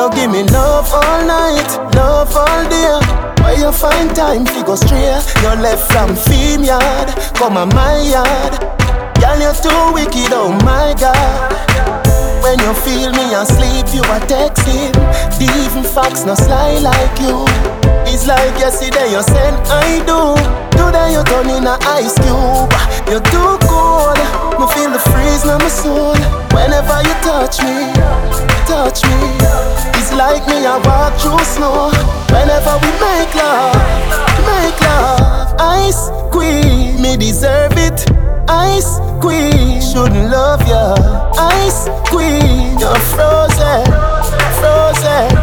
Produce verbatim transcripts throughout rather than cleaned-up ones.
You give me love all night, love all day. Where you find time to go straight? You left from Fame Yard, come on my yard. Girl, you're too wicked, oh my God. When you feel me asleep, you are texting. The even facts no sly like you. It's like yesterday you said I do. Today you turn in a ice cube. You're too cold, me feel the freeze in my soul. Whenever you touch me, touch me, it's like me I walk through snow. Whenever we make love, make love. Ice queen, me deserve it. Ice queen, shouldn't love ya. Ice queen, you're frozen, frozen.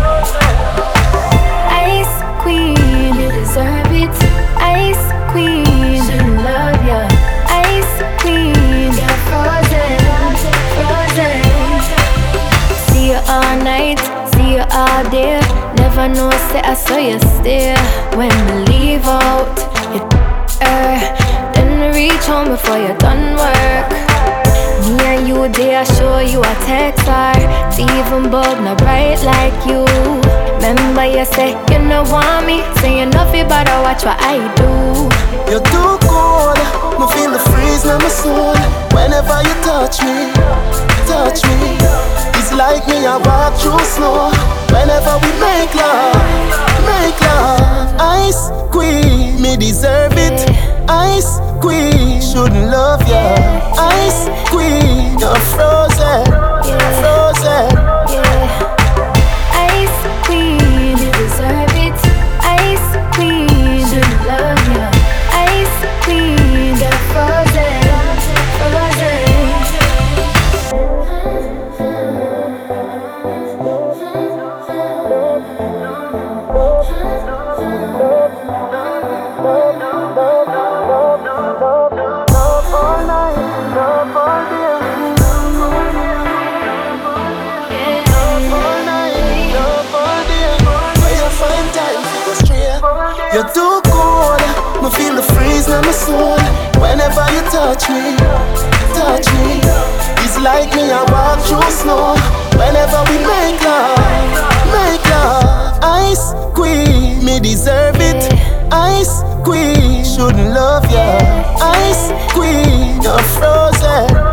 Ice queen, you deserve it. Ice queen, shouldn't love ya. Ice queen, you're frozen, frozen. See you all night, see you all day. Never know, say I saw you stay. When we leave out, you er. Then reach home before you done work. Me and you, they I show you a texter. Even bulb not bright like you. Remember you say you no want me, say you no feel better watch what I do. You're too cold, me feel the freeze in my soul. Whenever you touch me, touch me, it's like me I walk through snow. Whenever we make love, make love. Ice queen, me deserve it. Ice queen, shouldn't love ya. Ice queen, you're frozen, frozen. Ice queen, you deserve it. Ice queen, shouldn't love ya. Ice queen, you're frozen, frozen. You're too cold, me feel the freeze in my soul. Whenever you touch me, touch me, it's like me I walk through snow. Whenever we make love, make love. Ice queen, me deserve it. Ice queen, shouldn't love ya. Ice queen, you're frozen.